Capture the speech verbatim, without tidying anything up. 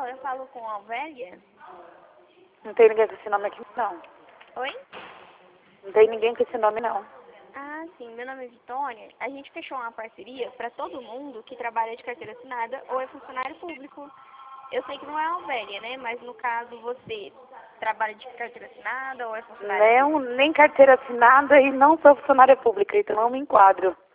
eu falo com a Alvélia? Não tem ninguém com esse nome aqui, não. Oi? Não tem ninguém com esse nome, não. Ah, sim. Meu nome é Vitônia. A gente fechou uma parceria para todo mundo que trabalha de carteira assinada ou é funcionário público. Eu sei que não é a Alvélia, né? Mas no caso você trabalha de carteira assinada ou é funcionário Não, nem carteira assinada e não sou funcionária pública, então não me enquadro.